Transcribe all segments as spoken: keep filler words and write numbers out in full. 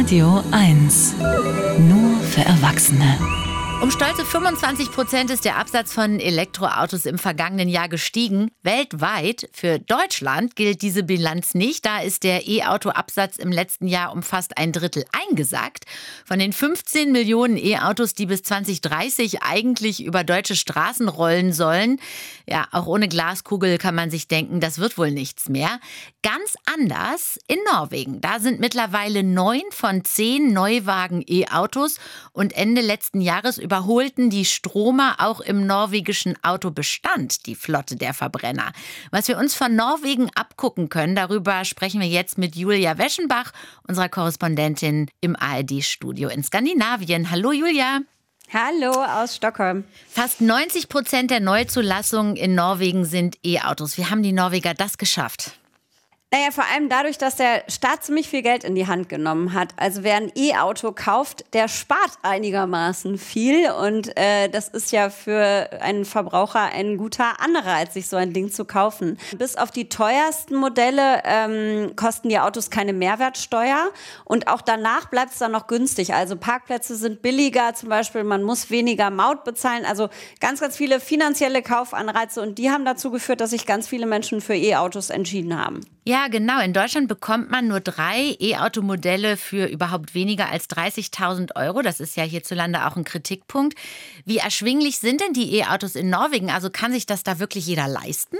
Radio eins. Nur für Erwachsene. Um stolze fünfundzwanzig Prozent ist der Absatz von Elektroautos im vergangenen Jahr gestiegen. Weltweit, für Deutschland, gilt diese Bilanz nicht. Da ist der E-Auto-Absatz im letzten Jahr um fast ein Drittel eingesackt. Von den fünfzehn Millionen E-Autos, die bis zwanzig dreißig eigentlich über deutsche Straßen rollen sollen. Ja, auch ohne Glaskugel kann man sich denken, das wird wohl nichts mehr. Ganz anders in Norwegen. Da sind mittlerweile neun von zehn Neuwagen E-Autos. Und Ende letzten Jahres überholten die Stromer auch im norwegischen Autobestand die Flotte der Verbrenner. Was wir uns von Norwegen abgucken können, darüber sprechen wir jetzt mit Julia Weschenbach, unserer Korrespondentin im A R D-Studio in Skandinavien. Hallo Julia. Hallo aus Stockholm. Fast neunzig Prozent der Neuzulassungen in Norwegen sind E-Autos. Wie haben die Norweger das geschafft? Naja, vor allem dadurch, dass der Staat ziemlich viel Geld in die Hand genommen hat. Also wer ein E-Auto kauft, der spart einigermaßen viel. Und äh, das ist ja für einen Verbraucher ein guter Anreiz, sich so ein Ding zu kaufen. Bis auf die teuersten Modelle ähm, kosten die Autos keine Mehrwertsteuer. Und auch danach bleibt es dann noch günstig. Also Parkplätze sind billiger zum Beispiel. Man muss weniger Maut bezahlen. Also ganz, ganz viele finanzielle Kaufanreize. Und die haben dazu geführt, dass sich ganz viele Menschen für E-Autos entschieden haben. Ja, genau. In Deutschland bekommt man nur drei E-Auto-Modelle für überhaupt weniger als dreißigtausend Euro. Das ist ja hierzulande auch ein Kritikpunkt. Wie erschwinglich sind denn die E-Autos in Norwegen? Also kann sich das da wirklich jeder leisten?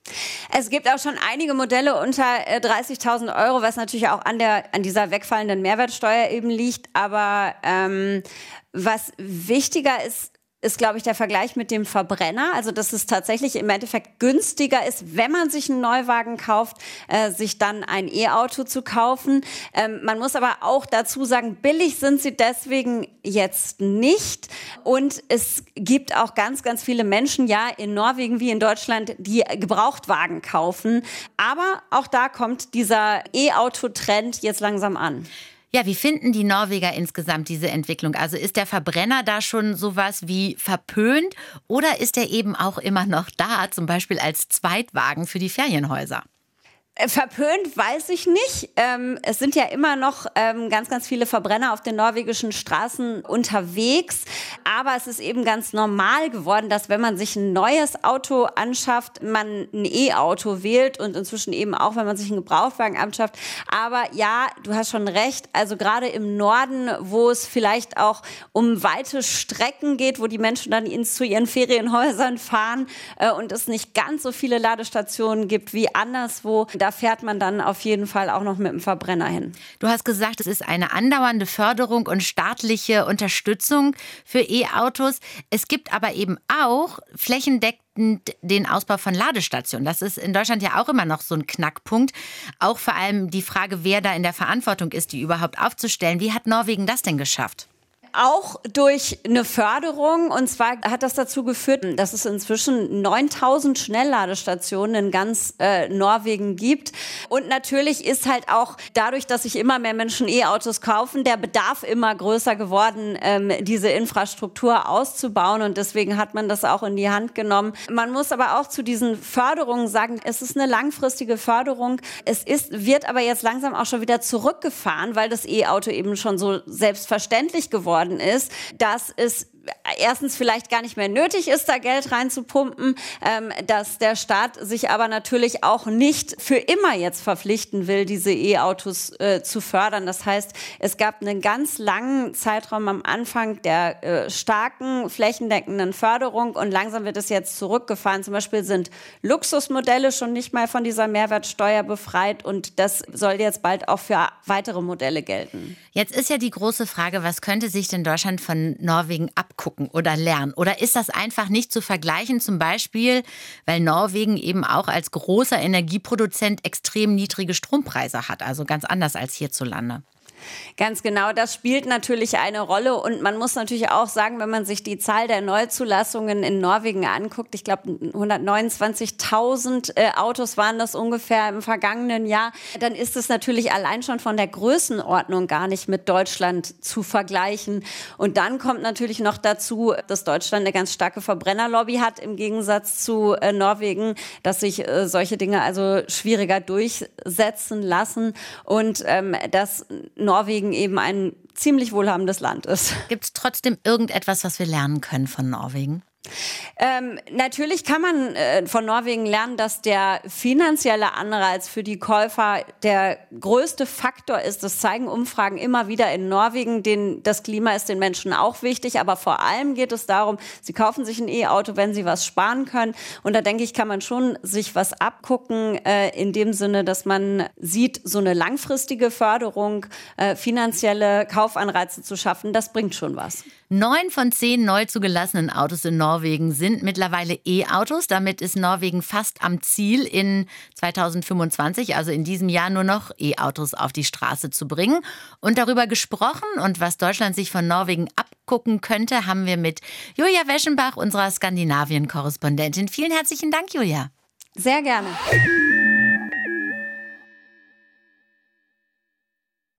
Es gibt auch schon einige Modelle unter dreißigtausend Euro, was natürlich auch an der an dieser wegfallenden Mehrwertsteuer eben liegt. Aber ähm, was wichtiger ist, ist, glaube ich, der Vergleich mit dem Verbrenner. Also, dass es tatsächlich im Endeffekt günstiger ist, wenn man sich einen Neuwagen kauft, äh, sich dann ein E-Auto zu kaufen. Ähm, man muss aber auch dazu sagen, billig sind sie deswegen jetzt nicht. Und es gibt auch ganz, ganz viele Menschen, ja, in Norwegen wie in Deutschland, die Gebrauchtwagen kaufen. Aber auch da kommt dieser E-Auto-Trend jetzt langsam an. Ja, wie finden die Norweger insgesamt diese Entwicklung? Also ist der Verbrenner da schon sowas wie verpönt oder ist er eben auch immer noch da, zum Beispiel als Zweitwagen für die Ferienhäuser? Verpönt weiß ich nicht. Ähm, es sind ja immer noch ähm, ganz, ganz viele Verbrenner auf den norwegischen Straßen unterwegs. Aber es ist eben ganz normal geworden, dass wenn man sich ein neues Auto anschafft, man ein E-Auto wählt und inzwischen eben auch, wenn man sich einen Gebrauchtwagen anschafft. Aber ja, du hast schon recht. Also gerade im Norden, wo es vielleicht auch um weite Strecken geht, wo die Menschen dann ins, zu ihren Ferienhäusern fahren äh, und es nicht ganz so viele Ladestationen gibt wie anderswo, da fährt man dann auf jeden Fall auch noch mit dem Verbrenner hin. Du hast gesagt, es ist eine andauernde Förderung und staatliche Unterstützung für E-Autos. Es gibt aber eben auch flächendeckend den Ausbau von Ladestationen. Das ist in Deutschland ja auch immer noch so ein Knackpunkt. Auch vor allem die Frage, wer da in der Verantwortung ist, die überhaupt aufzustellen. Wie hat Norwegen das denn geschafft? Auch durch eine Förderung. Und zwar hat das dazu geführt, dass es inzwischen neuntausend Schnellladestationen in ganz äh, Norwegen gibt. Und natürlich ist halt auch dadurch, dass sich immer mehr Menschen E-Autos kaufen, der Bedarf immer größer geworden, ähm, diese Infrastruktur auszubauen. Und deswegen hat man das auch in die Hand genommen. Man muss aber auch zu diesen Förderungen sagen, es ist eine langfristige Förderung. Es ist, wird aber jetzt langsam auch schon wieder zurückgefahren, weil das E-Auto eben schon so selbstverständlich geworden ist, dass es erstens vielleicht gar nicht mehr nötig ist, da Geld reinzupumpen, ähm, dass der Staat sich aber natürlich auch nicht für immer jetzt verpflichten will, diese E-Autos äh, zu fördern. Das heißt, es gab einen ganz langen Zeitraum am Anfang der äh, starken flächendeckenden Förderung und langsam wird es jetzt zurückgefahren. Zum Beispiel sind Luxusmodelle schon nicht mal von dieser Mehrwertsteuer befreit und das soll jetzt bald auch für weitere Modelle gelten. Jetzt ist ja die große Frage, was könnte sich denn Deutschland von Norwegen abgucken oder lernen? Oder ist das einfach nicht zu vergleichen, zum Beispiel, weil Norwegen eben auch als großer Energieproduzent extrem niedrige Strompreise hat, also ganz anders als hierzulande? Ganz genau, das spielt natürlich eine Rolle und man muss natürlich auch sagen, wenn man sich die Zahl der Neuzulassungen in Norwegen anguckt, ich glaube hundertneunundzwanzigtausend äh, Autos waren das ungefähr im vergangenen Jahr, dann ist es natürlich allein schon von der Größenordnung gar nicht mit Deutschland zu vergleichen. Und dann kommt natürlich noch dazu, dass Deutschland eine ganz starke Verbrennerlobby hat im Gegensatz zu äh, Norwegen, dass sich äh, solche Dinge also schwieriger durchsetzen lassen und ähm, dass Norwegen Norwegen eben ein ziemlich wohlhabendes Land ist. Gibt es trotzdem irgendetwas, was wir lernen können von Norwegen? Ähm, natürlich kann man äh, von Norwegen lernen, dass der finanzielle Anreiz für die Käufer der größte Faktor ist. Das zeigen Umfragen immer wieder in Norwegen. Den, das Klima ist den Menschen auch wichtig, aber vor allem geht es darum, sie kaufen sich ein E-Auto, wenn sie was sparen können. Und da denke ich, kann man schon sich was abgucken, äh, in dem Sinne, dass man sieht, so eine langfristige Förderung, äh, finanzielle Kaufanreize zu schaffen, das bringt schon was. Neun von zehn neu zugelassenen Autos in Norwegen sind mittlerweile E-Autos. Damit ist Norwegen fast am Ziel, in zweitausendfünfundzwanzig, also in diesem Jahr, nur noch E-Autos auf die Straße zu bringen. Und darüber gesprochen und was Deutschland sich von Norwegen abgucken könnte, haben wir mit Julia Weschenbach, unserer Skandinavien-Korrespondentin. Vielen herzlichen Dank, Julia. Sehr gerne.